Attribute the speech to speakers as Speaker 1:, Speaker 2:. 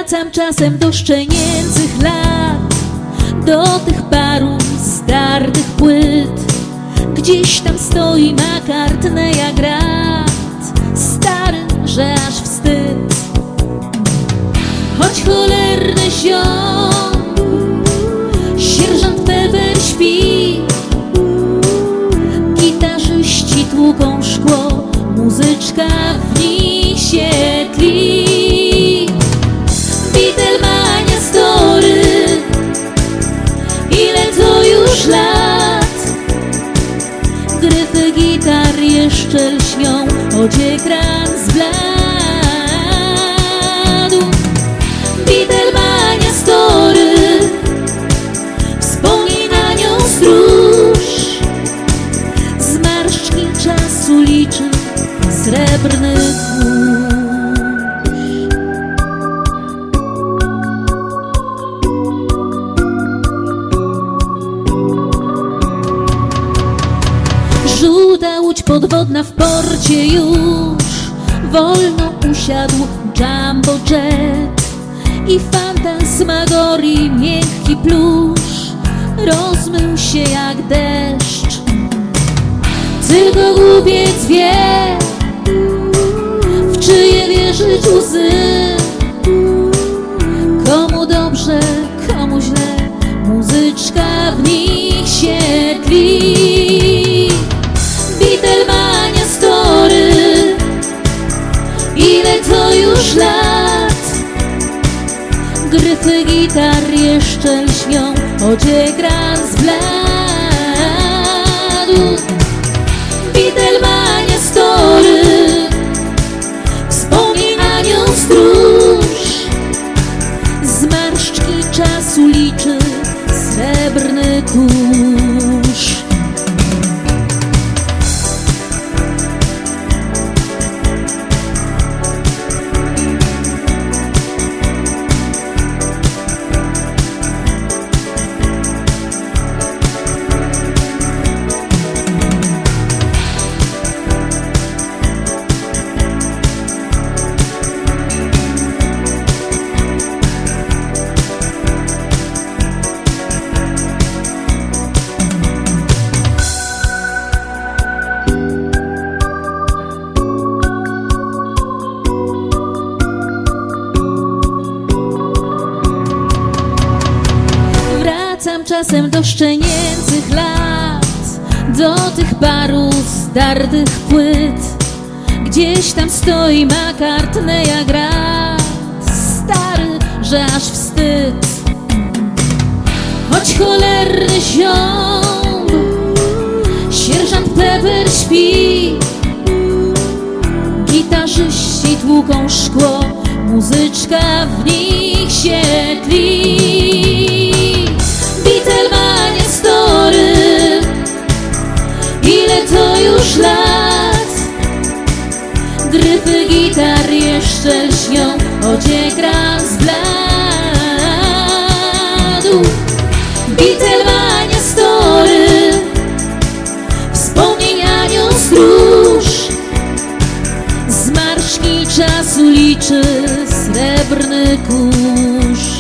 Speaker 1: Wracam czasem do szczenięcych lat, do tych paru startych płyt. Gdzieś tam stoi McCartney jak grat, stary, że aż wstyd. Choć cholerny ziom, sierżant Pepper śpi, gitarzyści tłuką szkło, muzyczka w nich się tli. Beatlemania story, ile to już lat, gryfy gitar jeszcze lśnią, choć ekran zbladł. Beatlemania story, wspominanią stróż, zmarszczki czasu liczy srebrny tłuszcz. Żółta łódź podwodna w porcie już wolno usiadł jumbo jet i fantasmagorii miękki plusz rozmył się jak deszcz. Tylko głupiec wie, w czyje wierzyć łzy, komu dobrze, komu źle, muzyczka w nich się tli. Beatlemania story, ile to już lat, gryfy gitar jeszcze lśnią, choć ekran zbladł. Beatlemania story, wspominanią stróż, zmarszczki czasu liczy srebrny kurz. Wracam czasem do szczenięcych lat, do tych paru startych płyt. Gdzieś tam stoi McCartney jak grat, stary, że aż wstyd. Choć cholerny ziom, sierżant Pepper śpi, gitarzyści tłuką szkło, muzyczka w nich się tli. Beatlemania story, ile to już lat, gryfy gitar jeszcze lśnią, choć ekran zbladł. Beatlemania story, wspomnienianią stróż, zmarszczki czasu liczy srebrny kurz.